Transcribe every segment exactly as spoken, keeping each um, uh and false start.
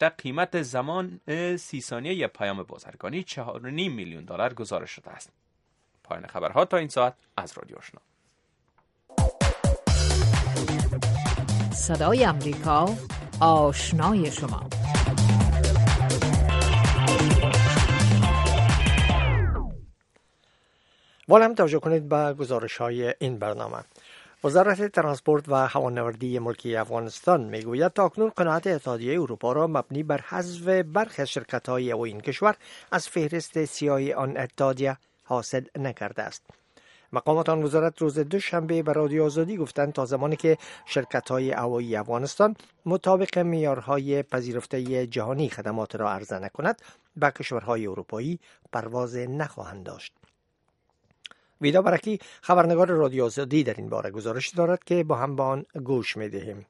هفته قیمت زمان سی ثانیه پیام بازرگانی چهار و نیم میلیون دلار گزارش شده است. پایان خبرها تا این ساعت از رادیو آشنا. صدای امریکا، آشنای شما. والا هم توجه کنید به گزارش های این برنامه. وزارت ترانسپورت و هوانوردی ملکی افغانستان میگوید تاکنون قناعت اتحادیه اروپا را مبنی بر حذف برخی از شرکت‌های او این کشور از فهرست سیاه آن اتحادیه حاصل نکرده است. مقامات آن وزارت روز دوشنبه به رادیو آزادی گفتند تا زمانی که شرکت‌های هوایی افغانستان مطابق معیارهای پذیرفته جهانی خدمات را عرضه نکند، به کشورهای اروپایی پرواز نخواهند داشت. ویدا برکی خبرنگار رادیو آزادی در این باره گزارش دارد که با هم به آن گوش می‌دهیم.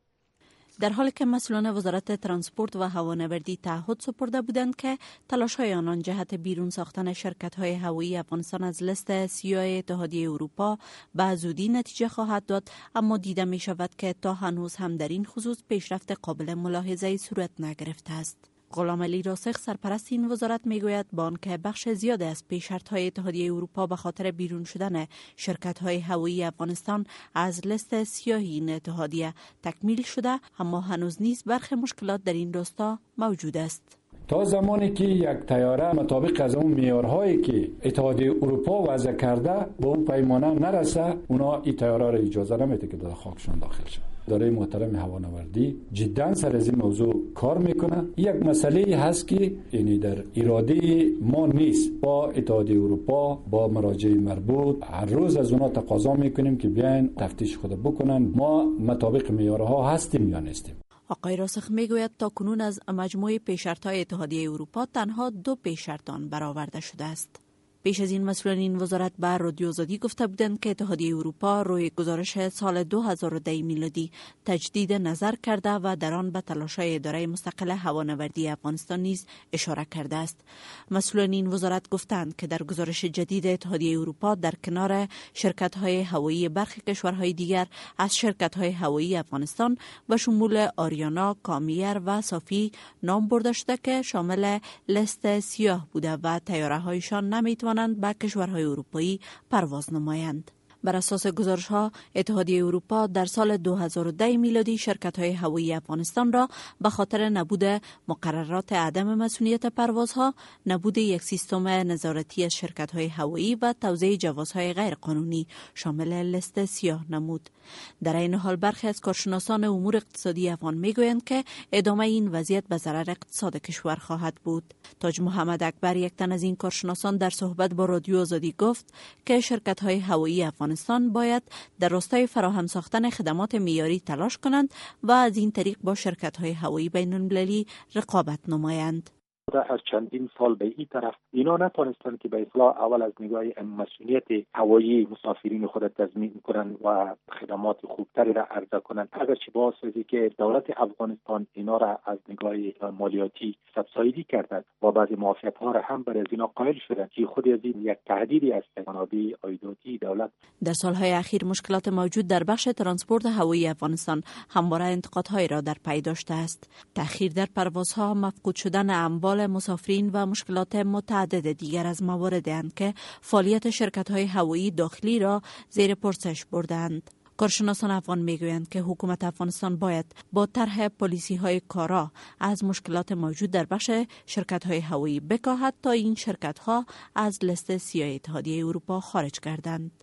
در حالی که مسئولان وزارت ترانسپورت و هوانوردی تعهد سپرده بودند که تلاش‌های آنان جهت بیرون ساختن شرکت‌های هوایی افغانستان از لیست سیاه اتحادیه اروپا به زودی نتیجه خواهد داد، اما دیده می‌شود که تا هنوز هم در این خصوص پیشرفت قابل ملاحظه‌ای صورت نگرفته است. غلام علی راسخ سرپرست این وزارت میگوید با آنکه بخش زیادی از پیشرفت‌های اتحادیه اروپا به خاطر بیرون شدن شرکت‌های هوایی افغانستان از لیست سیاه این اتحادیه تکمیل شده، اما هنوز نیز برخی مشکلات در این راستا موجود است. تا زمانی که یک طیاره مطابق از اون معیارهایی که اتحادیه اروپا وضع کرده به اون پیمانه نرسه، اونا این طیاره را اجازه نمیده که در خاکشان داخل شد. اداره محترم هوانوردی جدا سر از این موضوع کار میکنه. یک مسئله هست که یعنی در اراده ما نیست. با اتحادیه اروپا، با مراجع مربوط هر روز از اونا تقاضا میکنیم که بیاین تفتیش خود بکنن. ما مطابق معیارها هستیم یا نیستیم. آقای راسخ میگوید تا کنون از مجموعه پیشرفت‌های اتحادیه اروپا تنها دو پیشرفت آن برآورده شده است. پیش از این مسئولان این وزارت به رادیو آزادی گفته بودند که اتحادیه اروپا روی گزارش سال دو هزار و ده میلادی تجدید نظر کرده و در آن به تلاش‌های اداره مستقل هوانوردی افغانستان نیز اشاره کرده است. مسئولان این وزارت گفتند که در گزارش جدید اتحادیه اروپا در کنار شرکت‌های هوایی برخی کشورهای دیگر از شرکت‌های هوایی افغانستان به شمول آریانا، کامیر و صافی نام برده شده که شامل لیست سیاه بوده و طیاره‌هایشان نمی‌توانند به کشورهای اروپایی پرواز نمایند. بر اساس گزارش‌ها اتحادیه اروپا در سال دو هزار و ده میلادی شرکت‌های هوایی افغانستان را به خاطر نبود مقررات عدم مسئولیت پروازها، نبود یک سیستم نظارتی از شرکت‌های هوایی و توزیع جوازهای غیرقانونی شامل لیست سیاه نمود. در این حال برخی از کارشناسان امور اقتصادی افغان میگویند که ادامه این وضعیت به ضرر اقتصاد کشور خواهد بود. تاج محمد اکبر، یک تن از این کارشناسان، در صحبت با رادیو آزادی گفت که شرکت‌های هوایی افغانستان باید در راستای فراهم ساختن خدمات معیاری تلاش کنند و از این طریق با شرکت‌های هوایی بین‌المللی رقابت نمایند. از چندین سال به این طرف اینا نتونستن که به اصلاح اول از نگاه مسئولیت هوایی مسافرین خود تضمین کنن و خدمات خوبتری را عرضه کنن، اگرچه باعث شده که دولت افغانستان اینا را از نگاه مالیاتی سبسایدی کردند و بعضی معافیت‌ها را هم برای اینا قائل شدند که خود از این یک تهدیدی است منابع عایداتی دولت. در سالهای اخیر مشکلات موجود در بخش ترانسپورت هوایی افغانستان همواره انتقادهایی را در پی داشته است. تأخیر در پروازها، مفقود شدن اموال مسافرین و مشکلات متعدد دیگر از موارد اند که فعالیت شرکت‌های هوایی داخلی را زیر پرسش بردند. کارشناسان افغان میگویند که حکومت افغانستان باید با طرح پالیسی‌های کارا از مشکلات موجود در بخش شرکت‌های هوایی بکاهد تا این شرکت‌ها از لیست سیاه اتحادیه اروپا خارج گردند.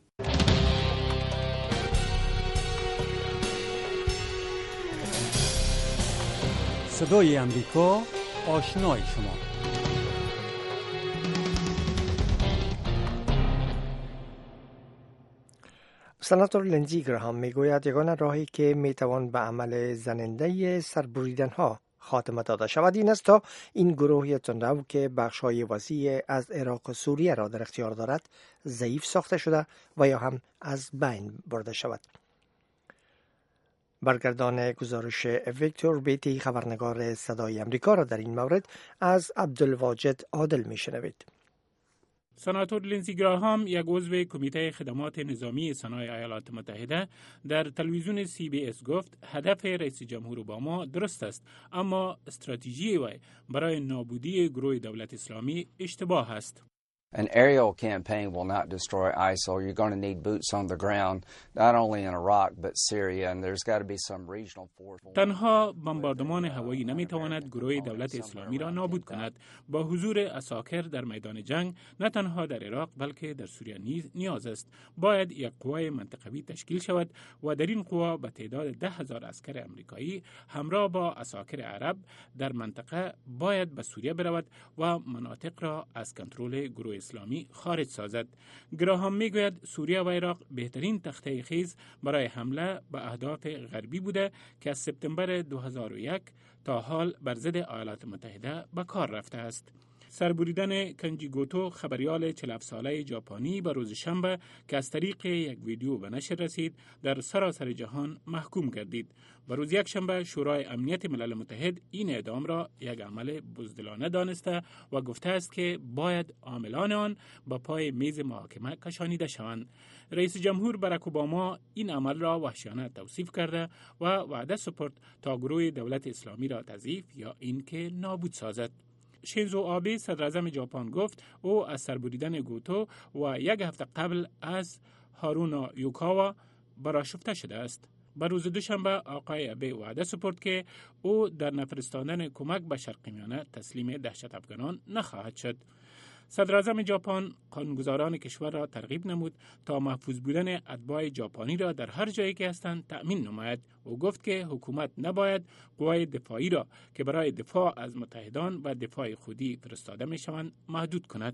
صدای امریکا، آشنای شما. سناتور لندزی گراهام میگوید یگانه راهی که میتوان به عمل زننده سربریدن ها خاتمه داده شود این است تا این گروه تندرو که بخش‌های وسیع از عراق و سوریه را در اختیار دارد ضعیف ساخته شده و یا هم از بین برده شود. برگردان گزارش ویکتور بیتی خبرنگار صدای امریکا را در این مورد از عبدالواجد عادل میشنوید. سناتور لینزی گراهام، یک عضو کمیته خدمات نظامی سنای ایالات متحده، در تلویزیون سی بی اس گفت هدف رئیس جمهور اوباما درست است، اما استراتژی وی برای نابودی گروه دولت اسلامی اشتباه است. An aerial campaign will not destroy I S I L. You're going to need boots on the ground, not only in Iraq but Syria, and there's got to be some regional force. تنها بمباردمان هوایی نمیتواند گروه دولت اسلامی را نابود کند. با حضور عساکر در میدان جنگ نه تنها در عراق بلکه در سوریه نیز نیاز است. باید یک قوای منطقوی تشکیل شود و در این قوا به تعداد ده هزار عسکر امریکایی همراه با عساکر عرب در منطقه باید به سوریه برود و مناطق را از کنترل گروه اسلامی خارج سازد. گراهام میگوید سوریه و عراق بهترین تخته خیز برای حمله به اهداف غربی بوده که از سپتامبر دو هزار و یک تا حال بر ضد ایالات متحده به کار رفته است. سربریدن کنجی گوتو، خبریال چهل و هفت ساله ژاپنی، به روز شنبه که از طریق یک ویدیو به نشر رسید در سراسر جهان محکوم گردید. و روز یک شنبه شورای امنیت ملل متحد این اعدام را یک عمل بزدلانه دانسته و گفته است که باید عاملان آن با پای میز محاکمه کشانیده شوند. رئیس جمهور باراک اوباما این عمل را وحشیانه توصیف کرده و وعده سپرد تا گروه دولت اسلامی را تضعیف یا اینکه نابود سازد. شینزو آبه صدر اعظم ژاپن گفت او از سربریدن گوتو و یک هفته قبل از هارونا یوکاوا برآشفته شده است. بر روز دوشنبه آقای آبه وعده سپرد که او در نفرستاندن کمک به شرق میانه تسلیم دهشت افغانان نخواهد شد. صدر اعظم ژاپن قانونگذاران کشور را ترغیب نمود تا محفوظ بودن اتباع ژاپنی را در هر جایی که هستند تأمین نماید. او گفت که حکومت نباید قوای دفاعی را که برای دفاع از متحدان و دفاع خودی فرستاده می شوند محدود کند.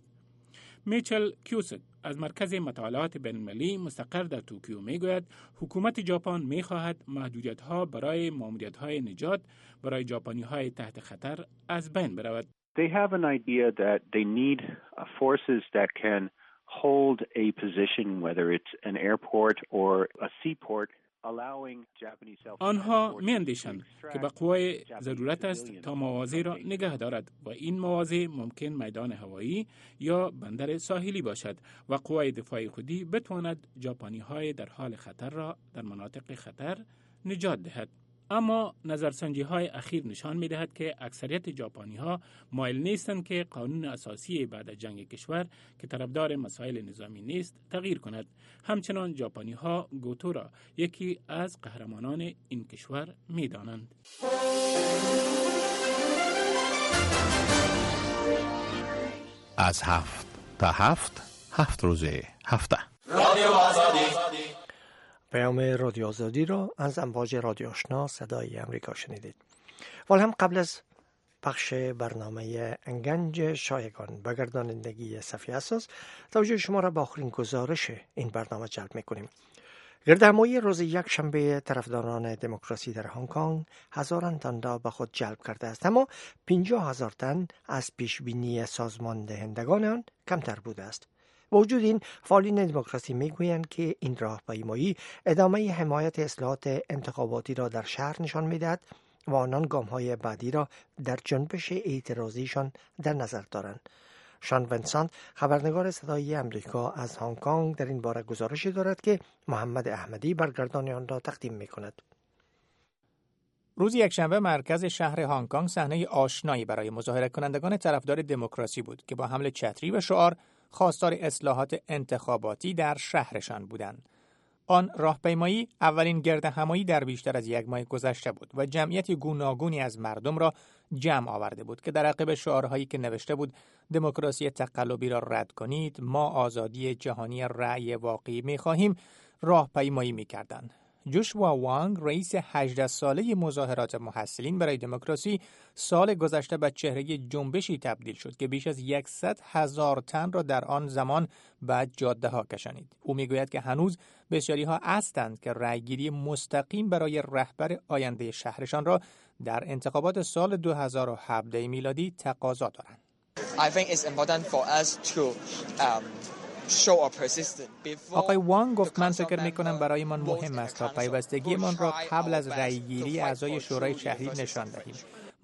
میچل کیوسک از مرکز مطالعات بین‌المللی مستقر در توکیو میگوید حکومت ژاپن میخواهد محدودیت‌ها برای ماموریت‌های نجات برای ژاپنی‌های تحت خطر از بین برود. They have an idea that they need uh, forces that can hold a position, whether it's an airport or a seaport, allowing Japanese self-defense. آنها می‌اندیشند که به قوای ضرورت است تا مواضع را نگه دارد و این مواضع ممکن میدان هوایی یا بندر ساحلی باشد و قوای دفاعی خودی بتواند ژاپنی‌های در حال خطر را در مناطق خطر نجات دهد. اما نظرسنجی‌های اخیر نشان می‌دهد که اکثریت ژاپنی‌ها مایل نیستند که قانون اساسی بعد از جنگ کشور که طرفدار مسائل نظامی نیست تغییر کند. همچنان ژاپنی‌ها گوتو را یکی از قهرمانان این کشور می‌دانند. از هفت تا هفت هفت روزه هفته رادیو آزادی. پیام رادیو آزادی را از امواج رادیو آشنا صدای امریکا شنیدید. ولی هم قبل از پخش برنامه گنج شایگان به گردانندگی صفی اساس توجه شما را به آخرین گزارش این برنامه جلب می‌کنیم. گردهمایی روز یک شنبه طرفداران دموکراسی در هنگ کنگ هزاران تن را به خود جلب کرده است، اما پنجاه هزار تن از پیشبینی سازمان دهندگان آن کمتر بوده است. با وجود این، فعالین دموکراسی میگویند که این راهپیمایی ادامه حمایت اصلاحات انتخاباتی را در شهر نشان میدهد و آنان گام‌های بعدی را در جنبش اعتراضیشان در نظر دارند. شان ونسانت، خبرنگار صدای امریکا از هنگ کنگ، در این باره گزارشی دارد که محمد احمدی برگردان آن را تقدیم می‌کند. روز یکشنبه مرکز شهر هنگ کنگ صحنه آشنایی برای مظاهره کنندگان طرفدار دموکراسی بود که با حمل چتری و شعار خواستار اصلاحات انتخاباتی در شهرشان بودند. آن راهپیمایی اولین گردهمایی در بیشتر از یک ماه گذشته بود و جمعیت گوناگونی از مردم را جمع آورده بود که در عقب شعارهایی که نوشته بود دموکراسی تقلبی را رد کنید، ما آزادی جهانی رأی واقعی می‌خواهیم، راهپیمایی می‌کردند. جوشوا وانگ، رئیس هجده ساله مظاهرات محصلین برای دموکراسی، سال گذشته به چهره جنبشی تبدیل شد که بیش از صد هزار تن را در آن زمان به جاده ها کشانید. او میگوید که هنوز بسیاری ها هستند که رأیگیری مستقیم برای رهبر آینده شهرشان را در انتخابات سال دو هزار و هفده میلادی تقاضا دارند. I think it's important for us to um... آقای وانگ گفت من فکر میکنم برای من مهم است تا پیوستگیمان را قبل از رأیگیری اعضای شورای شهری نشان دهیم.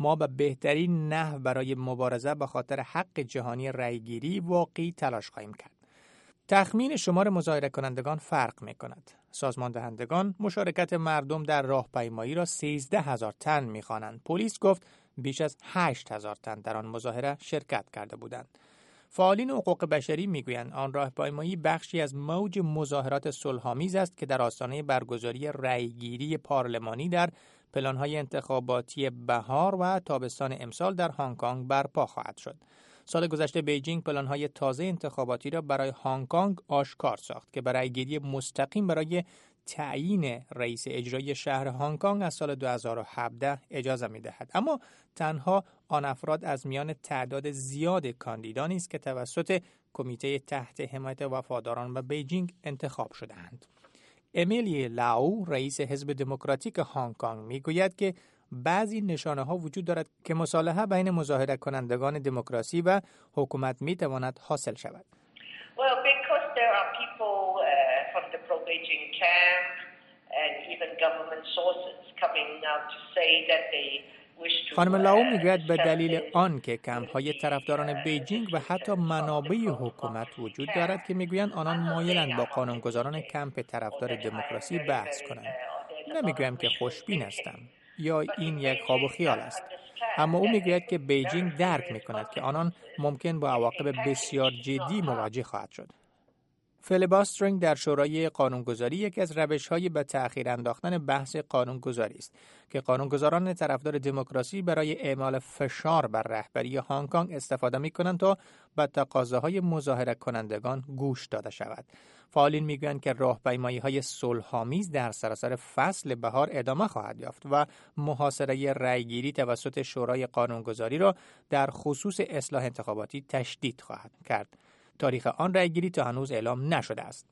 ما به بهترین نحو برای مبارزه به خاطر حق جهانی رأیگیری واقعی تلاش خواهیم کرد. تخمین شمار مظاهره کنندگان فرق می کند. سازمان دهندگان مشارکت مردم در راهپیمایی را سیزده هزار تن می خوانند. پلیس گفت بیش از هشت هزار تن در آن مظاهره شرکت کرده بودند. فعالین حقوق بشری میگویند آن راهپیمایی بخشی از موج مظاهرات صلح‌آمیز است که در آستانه برگزاری رأیگیری پارلمانی در پلان‌های انتخاباتی بهار و تابستان امسال در هنگ کنگ برپا خواهد شد. سال گذشته بیجینگ پلان‌های تازه انتخاباتی را برای هنگ کنگ آشکار ساخت که برای رأیگیری مستقیم برای تعیین رئیس اجرایی شهر هنگ کنگ از سال دو هزار و هفده اجازه می‌دهد. اما تنها آن افراد از میان تعداد زیاد کاندیدانی است که توسط کمیته تحت حمایت وفاداران به بیجینگ انتخاب شده‌اند. امیلی لاو رئیس حزب دموکراتیک هنگ کنگ میگوید که بعضی نشانه‌ها وجود دارد که مصالحه بین مظاهره کنندگان دموکراسی و حکومت می‌تواند حاصل شود. Well, because there are people uh, from the pro-Beijing camp and even government sources coming now to say that they wish to. خانم لاو میگوید به دلیل آن که کمپ‌های طرفداران بیجینگ و حتی منابع حکومت وجود دارد که میگویند آنان مایلند با قانونگذاران کمپ طرفدار دموکراسی بحث کنند. نمیگویم که خوشبین هستم یا این یک خواب و خیال است، اما او میگوید که بیجینگ درک میکند که آنان ممکن با عواقب بسیار جدی مواجه خواهد شد. فیلیباسترینگ در شورای قانونگذاری یکی از روش‌های به تأخیر انداختن بحث قانونگذاری است که قانونگذاران طرفدار دموکراسی برای اعمال فشار بر رهبری هنگ کنگ استفاده می‌کنند تا به تقاضاهای مظاهره کنندگان گوش داده شود. فعالین میگویند که راهپیمایی‌های صلح‌آمیز در سراسر فصل بهار ادامه خواهد یافت و محاصره رأیگیری توسط شورای قانونگذاری را در خصوص اصلاح انتخاباتی تشدید خواهد کرد. تاریخ آن رأیگیری تا هنوز اعلام نشده است.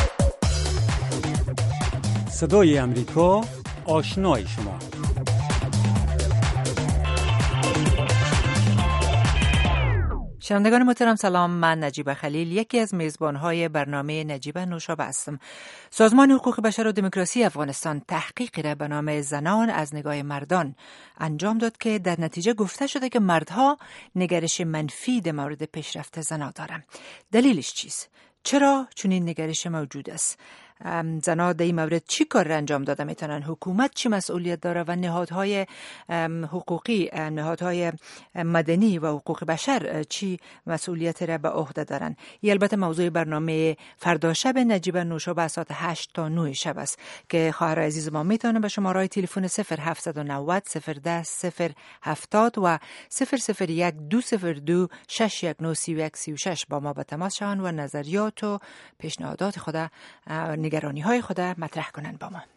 صدای امریکا، آشنای شما. شنوندگان محترم سلام، من نجیبه خلیل، یکی از میزبان‌های برنامه نجیبه نوشابه هستم. سازمان حقوق بشر و دموکراسی افغانستان تحقیقی را به نام زنان از نگاه مردان انجام داد که در نتیجه گفته شده که مردها نگرش منفی در مورد پیشرفت زنان دارند. دلیلش چیست؟ چرا چنین نگرش موجود است؟ زنها در این مورد چی کار را انجام داده میتونن؟ حکومت چی مسئولیت داره و نهادهای حقوقی، نهادهای مدنی و حقوق بشر چی مسئولیت را به عهده دارن؟ این البته موضوع برنامه فردا شب نجیبه نوشابه ساعت هشت تا نه شب است که خواهر عزیز ما میتونه به شماره تلفن صفر هفت نه صفر صفر ده صفر هفتاد و صفر صفر یک دو صفر دو شش یک نه سی یک سی و شش با ما به تماس شوند و نظریات و پیشنهادات خود نگرانی های خود مطرح کنند با ما.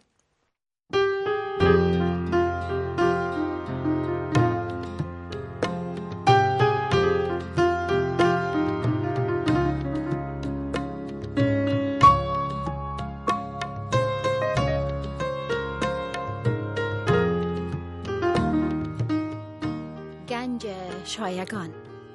گنج شایگان.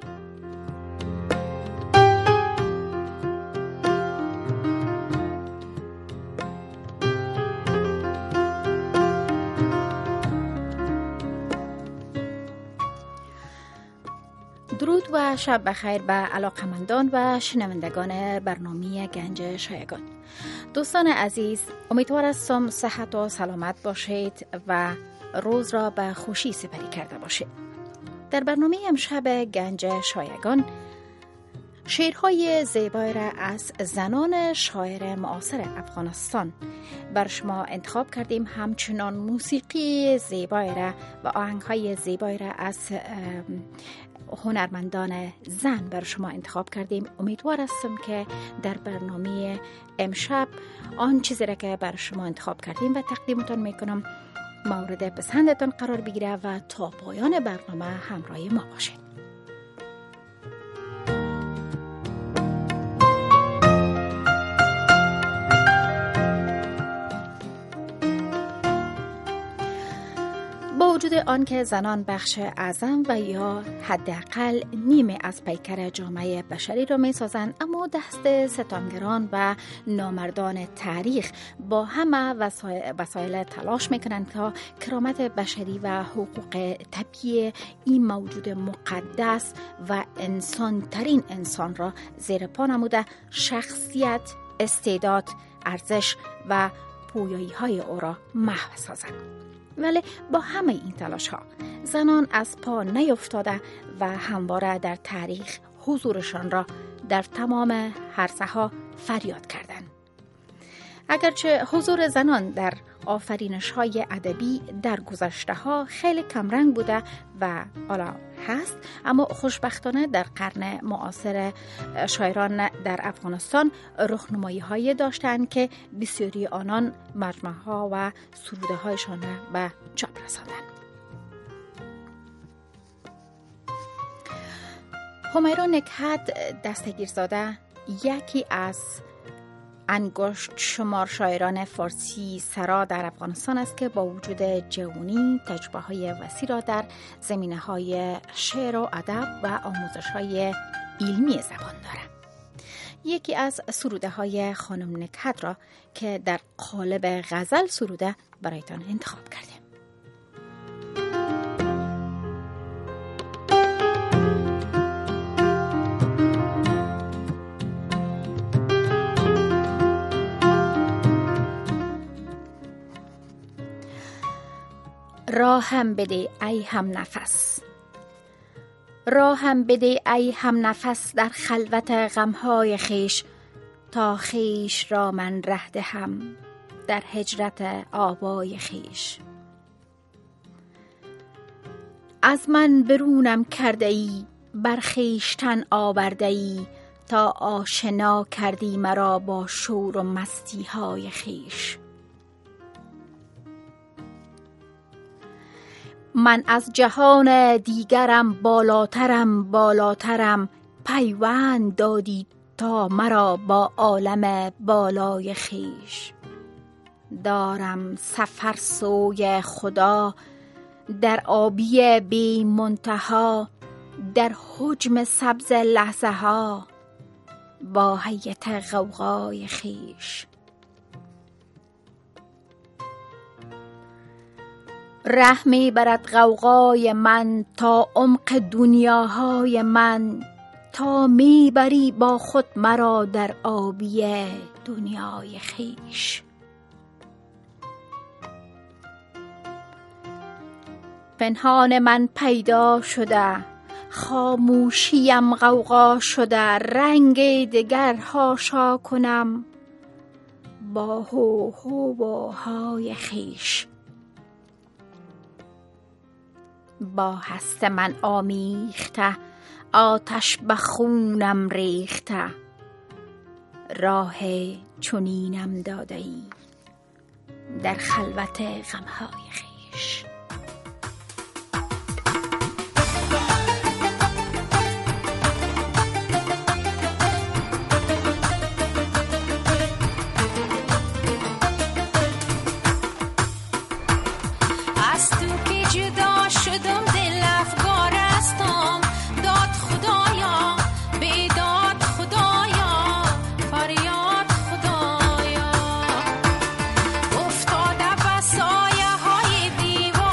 درود و شب بخیر به علاقمندان و شنوندگان برنامه گنج شایگان. دوستان عزیز، امیدوار هستم صحت و سلامت باشید و روز را به خوشی سپری کرده باشید. در برنامه امشب گنج شایگان شعرهای زیبایی را از زنان شاعر معاصر افغانستان بر شما انتخاب کردیم. همچنان موسیقی زیبایی را و آهنگهای زیبایی را از هنرمندان زن بر شما انتخاب کردیم. امیدوار هستم که در برنامه امشب آن چیزی را که بر شما انتخاب کردیم و تقدیمتان میکنم مورد پسندتان قرار بگیره و تا پایان برنامه همراه ما باشید. با وجود وجود آن که زنان بخش اعظم و یا حداقل نیمه از پیکر جامعه بشری را می سازند، اما دست ستمگران و نامردان تاریخ با همه وسایل تلاش می کنند تا کرامت بشری و حقوق طبیعی این موجود مقدس و انسان ترین انسان را زیر پا نموده شخصیت، استعداد، ارزش و پویایی های او را محو سازند. ولی با همه این تلاش ها زنان از پا نیفتاده و همواره در تاریخ حضورشان را در تمام حرصه ها فریاد کردند. اگرچه حضور زنان در آفرینش های ادبی در گذشته ها خیلی کمرنگ بوده و حالا هست، اما خوشبختانه در قرن معاصر شاعران در افغانستان رخنمایی هایی داشتند که بسیاری آنان مجموعه ها و سروده هایشان را به چاپ رساندند. همیرا نکهت دستگیرزاده یکی از انگشت شمار شاعران فارسی سرا در افغانستان است که با وجود جوانی تجربه های وسیع را در زمینه های شعر و ادب و آموزش های علمی زبان دارد. یکی از سروده های خانم نکهت را که در قالب غزل سروده برایتان انتخاب کردیم. راهم بده ای هم نفس، راهم بده ای هم نفس در خلوت غمهای خیش، تا خیش را من ره دهم در هجرت آبای خیش. از من برونم کرده ای بر خیشتن آورده ای، تا آشنا کردی مرا با شور و مستی های خیش. من از جهان دیگرم بالاترم بالاترم، پیوند دادی تا مرا با عالم بالای خیش. دارم سفر سوی خدا در آبی بی منتها، در حجم سبز لحظه ها با هیئت غوغای خیش. ره می برد غوغای من تا عمق دنیاهای من، تا می بری با خود مرا در آبی دنیای خیش. پنهان من پیدا شده، خاموشیم غوغا شده، رنگ دگر هاشا کنم با هو هو و های خیش. با هست من آمیخته، آتش به خونم ریخته، راه چنینم داده ای در خلوت غمهای خیش. افتاده به سایه های دیوار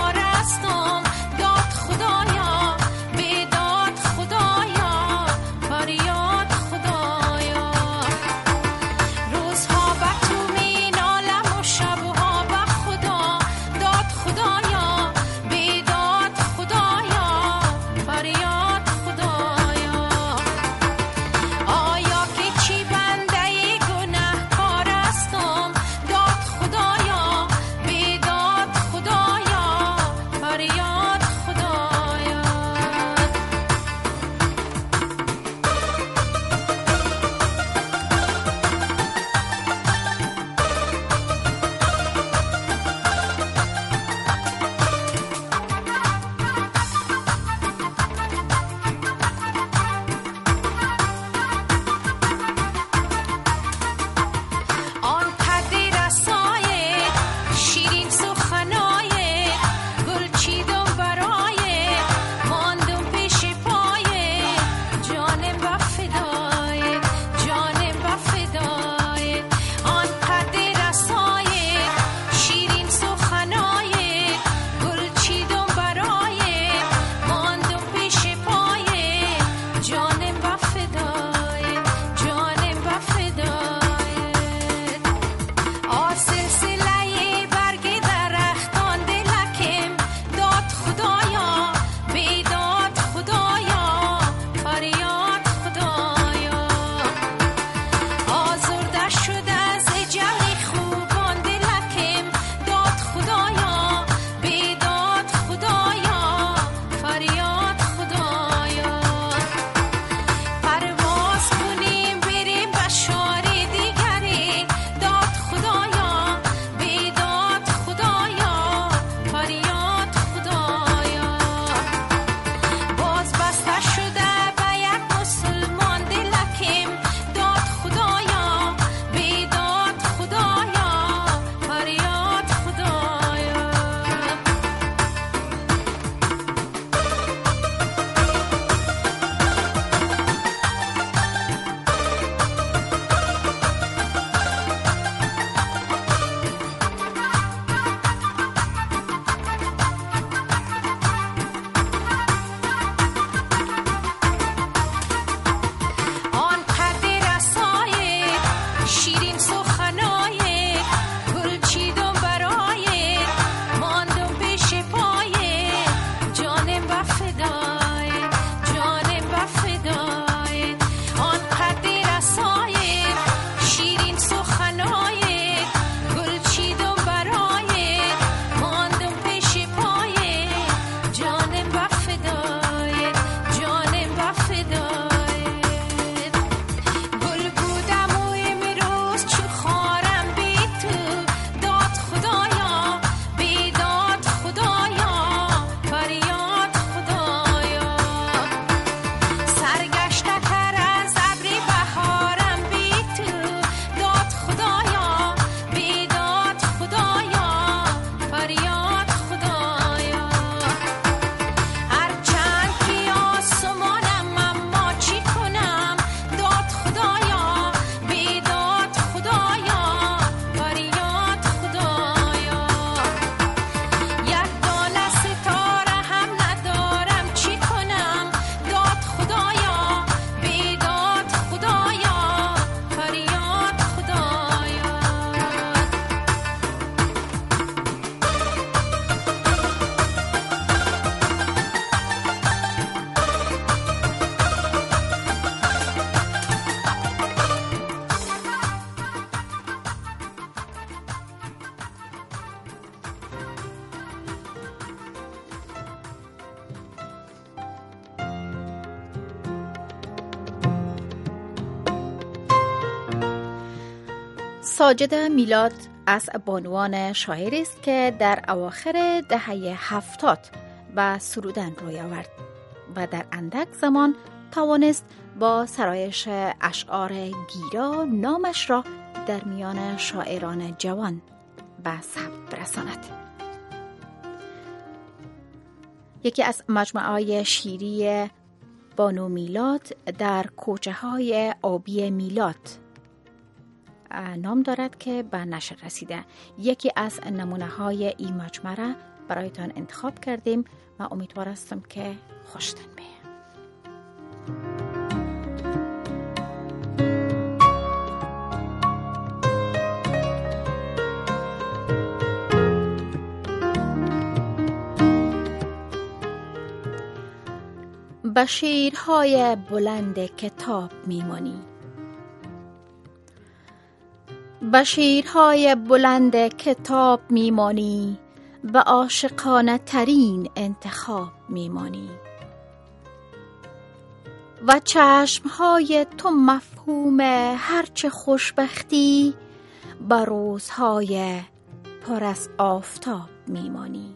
ساجد میلاد از بانوان شاعری است که در اواخر دهه هفتاد به سرودن روی آورد و در اندک زمان توانست با سرایش اشعار گیرا نامش را در میان شاعران جوان به ثبت برساند. یکی از مجموعه‌های شیری بانو میلاد در کوچه های آبی میلاد نام دارد که به نشر رسیده. یکی از نمونه های این مجموعه را برایتان انتخاب کردیم و امیدوار هستم که خوشتان بیاید. به شیرهای بلند کتاب میمانی، به شیرهای بلند کتاب میمانی، به عاشقانه ترین انتخاب میمانی و چشمهای تو مفهوم هرچه خوشبختی به روزهای پر از آفتاب میمانی.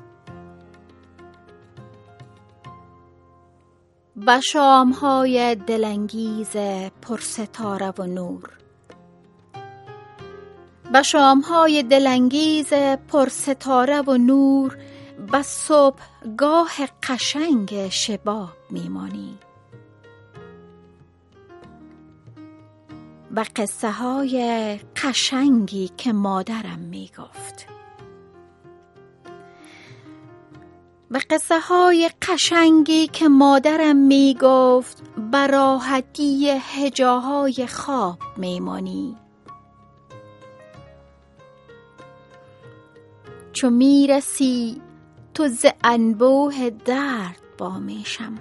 به شامهای دلانگیز پر ستاره و نور، به شامهای دلانگیز پر ستاره و نور، به صبحگاه قشنگ شباب میمانی، به قصه های قشنگی که مادرم میگفت، به قصه های قشنگی که مادرم میگفت، به راحتی هجاهای خواب میمانی. چو میرسی تو ز انبوه درد با میشم،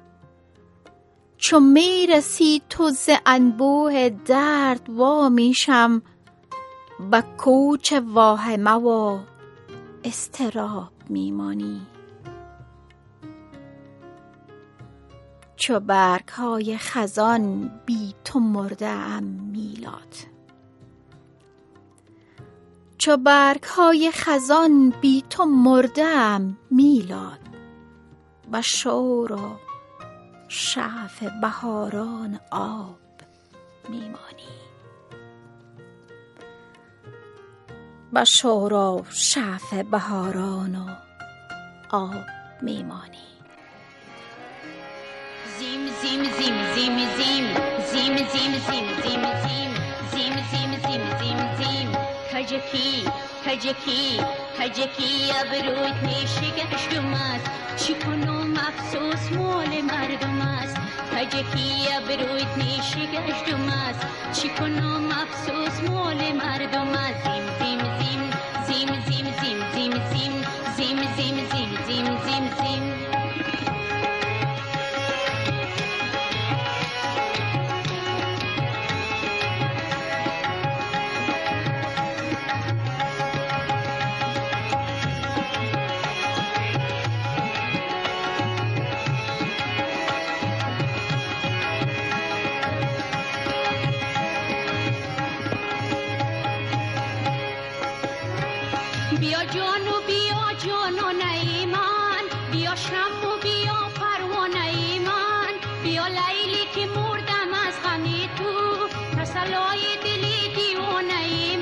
چو میرسی تو ز انبوه درد وا میشم، به کوچ واهمه و اضطراب میمانی. چو برگ های خزان بی تو مرده ام میلاد، چو برگ های خزان بی تو مرده ام میلاد، و شور و شعف بهاران آب میمانی، و شور و شعف بهاران و آب میمانی. زیم زیم زیم زیم زیم زیم زیم زیم زیم زیم زیم زیم زیم زیم زیم کجکی کجکی کجکی ابرویت میشگشتم است، چی کنم افسوس مال مردم است. کجکی ابرویت میشگشتم است، چی کنم افسوس مال مردم است. زیم زیم زیم زیم زیم زیم زیم زیم زیم زیم زیم زیم زیم بیا جانو بیا جانو نیمان، بیا شم و بیا پروانه من، بیا لیلی که مردم از غم تو، تسلای دلی دیوانه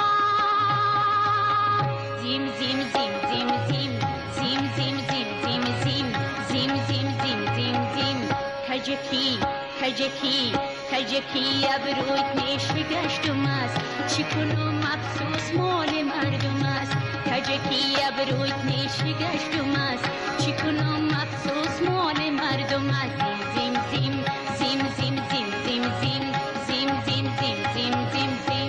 من. زیم زیم زیم زیم زیم زیم زیم زیم زیم زیم زیم زیم زیم زیم زیم کجکی کجکی کجکی ابرویت میشگشتم است، چی کنم افسوس مال مردم است. کجکی ابرویت میشگشتم است، چی کنم افسوس مال مردم است. زیم زیم زیم زیم زیم زیم زیم زیم زیم زیم زیم زیم زیم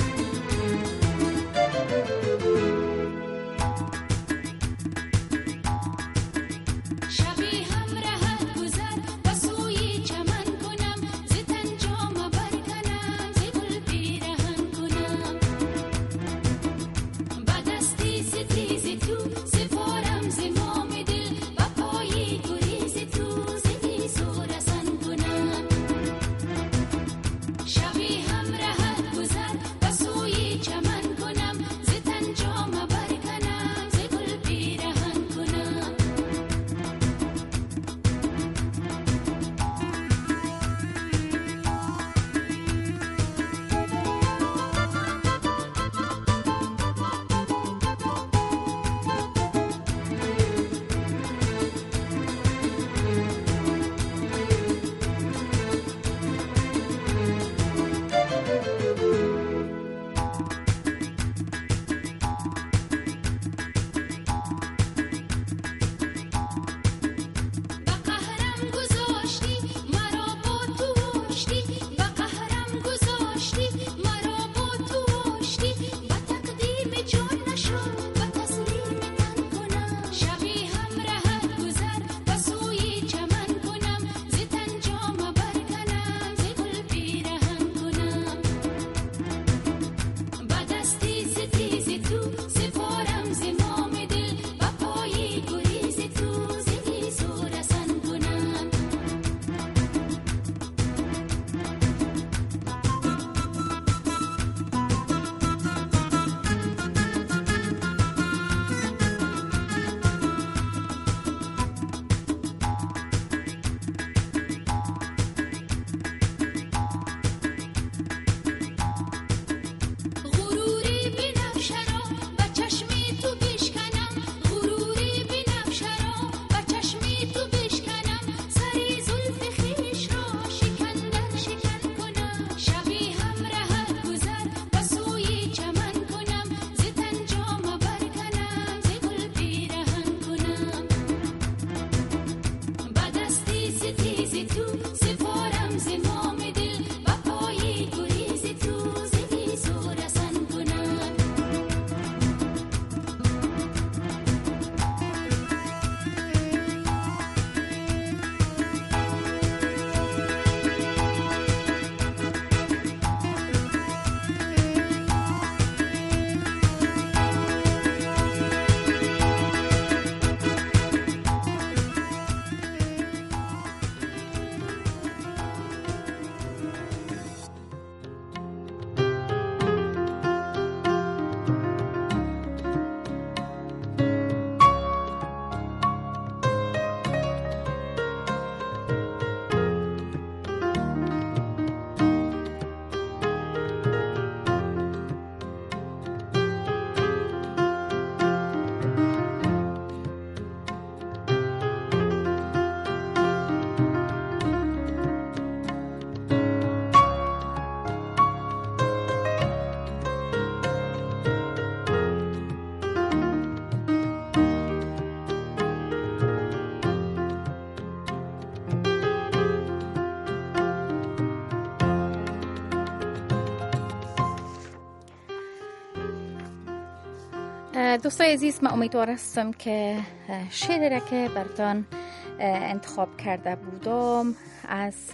دوستای عزیز، من امیدوار هستم که شعری را که براتان انتخاب کرده بودم از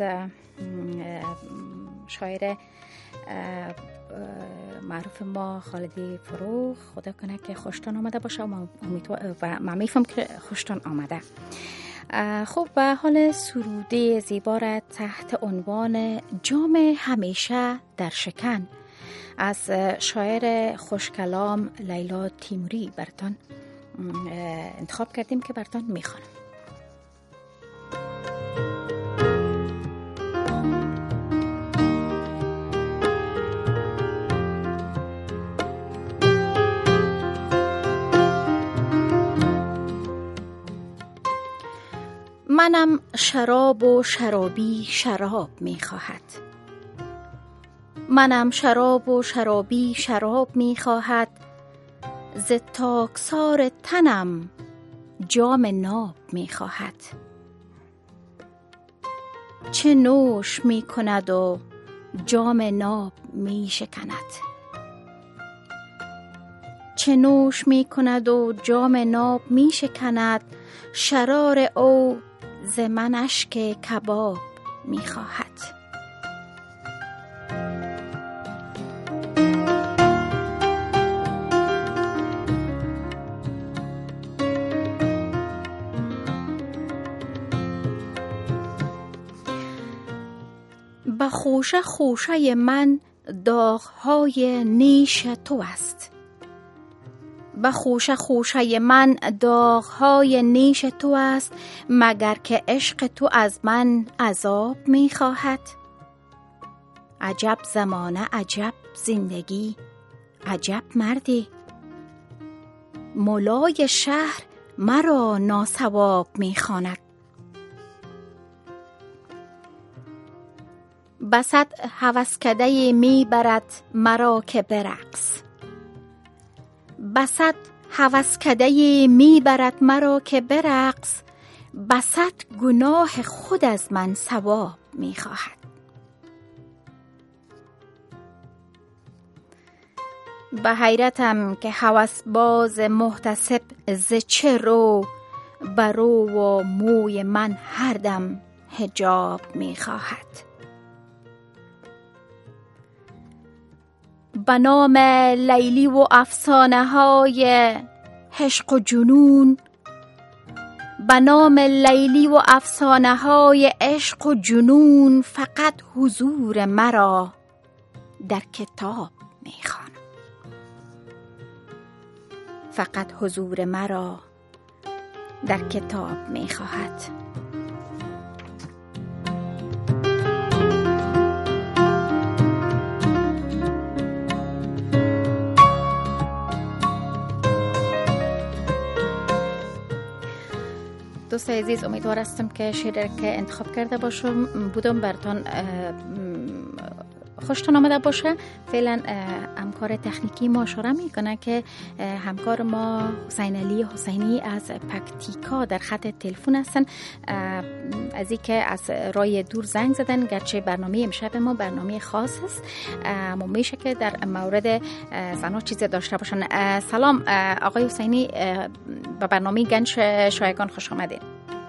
شاعر معروف ما خالدی فروغ، خدا کنه که خوشتان آمده باشه و من میفهم که خوشتان آمده. خب به حال سروده زیبا را تحت عنوان جام همیشه در شکن از شاعر خوشکلام لیلا تیموری براتان انتخاب کردیم که براتان میخوانم. منم شراب و شرابی شراب میخواهد، منم شراب و شرابی شراب میخواهد، ز تاکسار تنم جام ناب میخواهد. چه نوش میکند و جام ناب میشکند، چه نوش میکند و جام ناب میشکند، شرار او ز من اشک کباب میخواهد. به خوشه خوشه من داغ‌های نیش تو است، به خوشه خوشه من داغ‌های نیش تو است، مگر که عشق تو از من عذاب می‌خواهد. عجب زمانه عجب زندگی، عجب مردی، مولای شهر مرا ناصواب می‌خواند. بسط هوسکده میبرد مرا که برقص، بسط هوسکده میبرد مرا که برقص، بسط گناه خود از من ثواب میخواهد. به حیرتم که هوس باز محتسب ز چه رو، برو و موی من هر دم حجاب میخواهد. به نام لیلی و افسانه های عشق و جنون، به نام لیلی و افسانه های عشق و جنون، فقط حضور مرا در کتاب میخوانم، فقط حضور مرا در کتاب میخواهد. دوست عزیز، امیدوار هستم که شعری که انتخاب کرده باشم بودم براتون خوشتون آمده باشه. فعلا همکار تکنیکی ما اشاره میکنه که همکار ما حسین علی حسینی از پکتیکا در خط تلفن هستن، از اینکه از رای دور زنگ زدن. گرچه برنامه امشب ما برنامه خاص است، اما میشه که در مورد زنها چیزی داشته باشن. سلام آقای حسینی، به برنامه گنج شایگان خوش آمدید.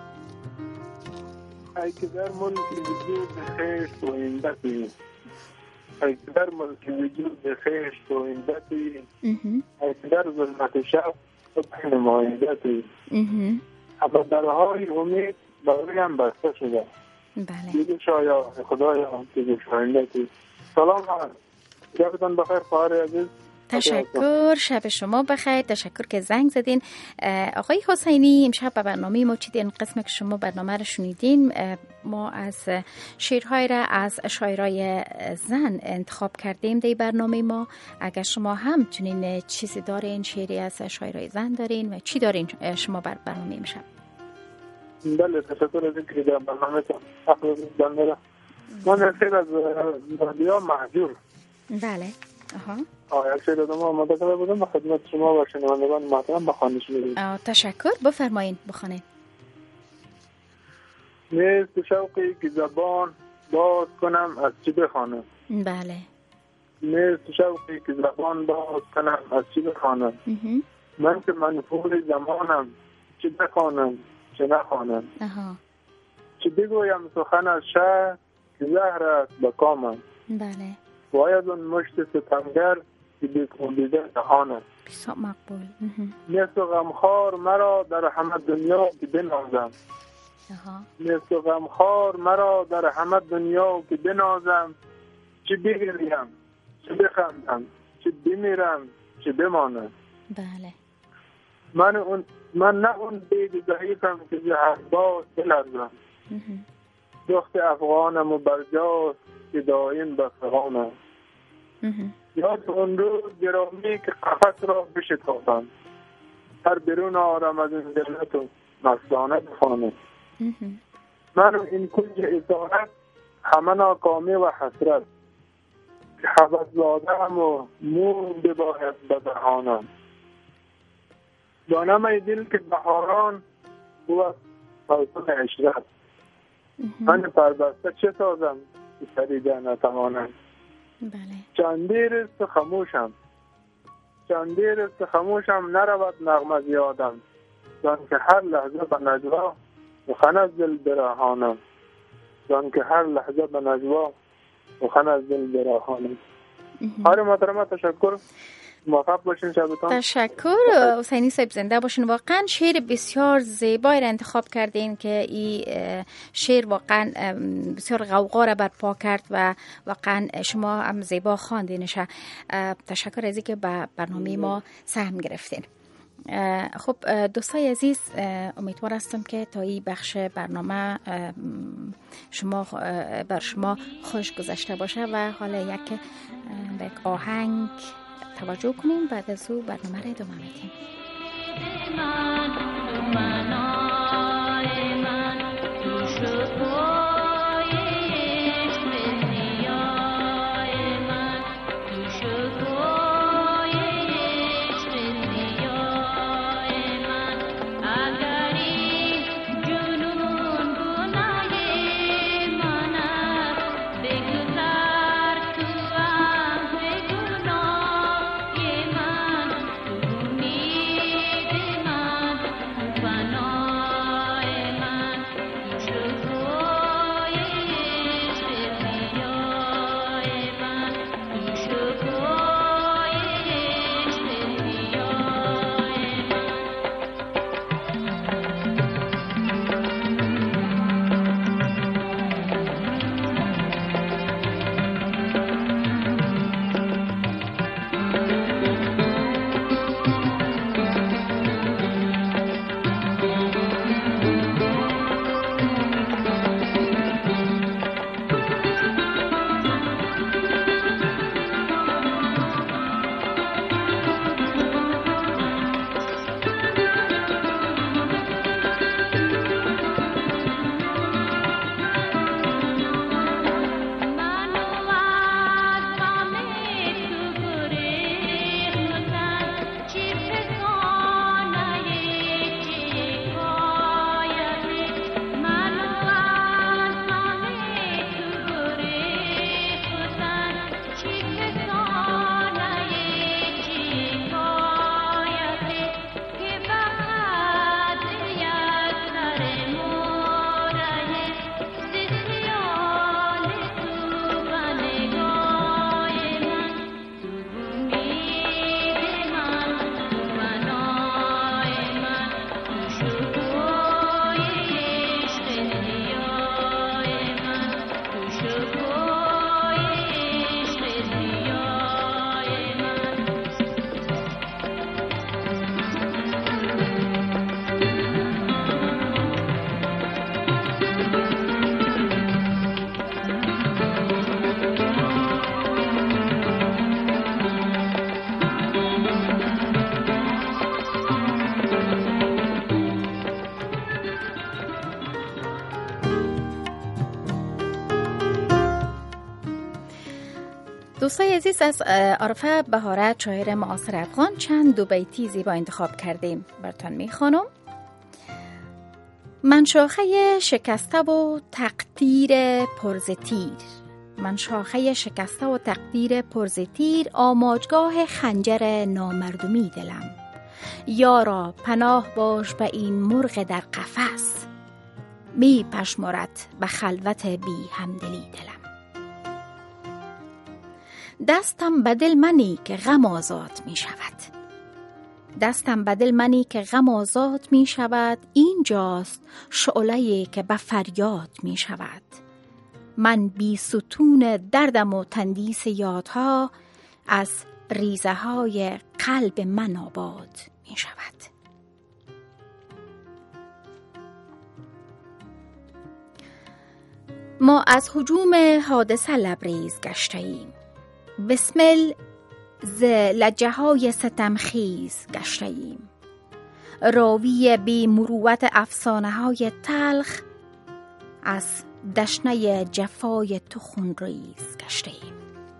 ای که در ملک وجود خشت و ایندتی، ای که در ملک وجود خشت و ایندتی، ای که در ظلمت شب و بین مایندتی، اما درهای امید برایم بسته شده. بله. دیگه شاید خدایا دیگه شایندتی. سلام هم شبتان بخیر خواهر عزیز. تشکر، شب شما بخیر. تشکر که زنگ زدین. آقای حسینی، امشب به برنامه ما چید این قسم که شما برنامه رو شنیدین، ما از شعرهای را از شاعرای زن انتخاب کردیم در برنامه ما. اگر شما هم چنین چیزی دارین، شعری از شاعرای زن دارین و چی دارین شما بر برنامه امشب؟ بله، تشکر از اینکه در برنامه تقریبا دانه من خیلی از رادیو محجور. بله. آها. آیا شعر دادم آماده کرده بودم و خدمت شما و شنوندگان محترم بخوانش می‌دیم. تشکر، بفرمایید بخونید. نیست شوقی که زبان باز کنم از چی بخوانم. بله. نیست شوقی که زبان باز کنم از چی بخوانم. من که منفور زمانم، چه بخوانم چه نخوانم. چه بگویم سخن از شهر که زهر است به کامم. بله. باید اون مشت ستمگر که بیکنیده دهانم. بسیار مقبول. نیست و غمخوار مرا در همه دنیا که بنازم. نیست و غمخوار مرا در همه دنیا که بنازم. چه بگریم چه بخندم چه بمیرم چه بمانم. بله. من اون من نه اون بید ضعیفم که هر باز بلرزم. دخت افغانم و برجاست که دایم بفغانم. یاد اون روز گرامی که قفس را بشتافم، هر بیرون آرم از این ذلت و مستانه بخوانم. من این کنج اسارت همه ناکامی و حسرت، که حوض زادم و مون بباید به دهانم. دانم ای دل که بهاران بود فوتون عشرت، من پربسته چه سازم که سریده نتوانم. بله. چندیر است خموشم، چندیر است خموشم، نرود نغمه زیادم، زن که هر لحظه به نجوا سخن از دل برهانم. زن که هر لحظه به نجوا سخن از دل برهانم. آره محترمه، تشکر. موفق باشین شبتان. تشکر حسینی صاحب، زنده باشین. واقعا شعر بسیار زیبایی را انتخاب کردین که این شعر واقعا بسیار غوغا را برپا کرد و واقعا شما هم زیبا خواندینش. تشکر از اینکه به برنامه ما سهم گرفتین. خب دوستای عزیز، امیدوار هستم که تا این بخش برنامه شما بر شما خوش گذشته باشه و حالا یک به یک آهنگ توجه کنیم، بعد از او برنامه را ادامه میدیم. دوستای عزیز، از عارفه بهارت شاعر معاصر افغان چند دو بیتی زیبا انتخاب کردیم، براتون میخوانم. من شاخه شکسته و تقدیر پرزتیر، من شاخه شکسته و تقدیر پرزتیر، آماجگاه خنجر نامردمی دلم. یارا پناه باش به این مرغ در قفس، می پشمرد به خلوت بی همدلی دلم. دستم به دل منی که غم آزاد می شود، دستم به دل منی که غم آزاد می شود. اینجاست شعله‌ای که به فریاد می شود. من بی ستون دردم و تندیس یادها، از ریزه های قلب من آباد می شود. ما از هجوم حادثه لبریز گشته ایم، بسمل ز لجه های ستمخیز گشته ایم. راوی بی مروت افسانه های تلخ، از دشنه جفای تو خونریز گشته ایم.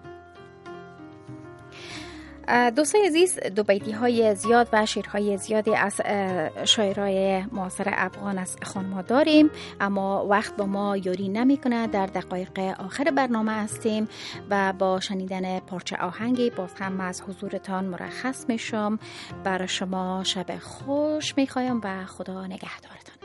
دوستای عزیز، دو بیتی های زیاد و شعرهای زیادی از شاعرای معاصر افغان از خانما داریم، اما وقت با ما یاری نمی کنه. در دقایق آخر برنامه هستیم و با شنیدن پارچه آهنگی باز هم از حضورتان مرخص می شم. برای شما شب خوش می خوایم و خدا نگهدارتان.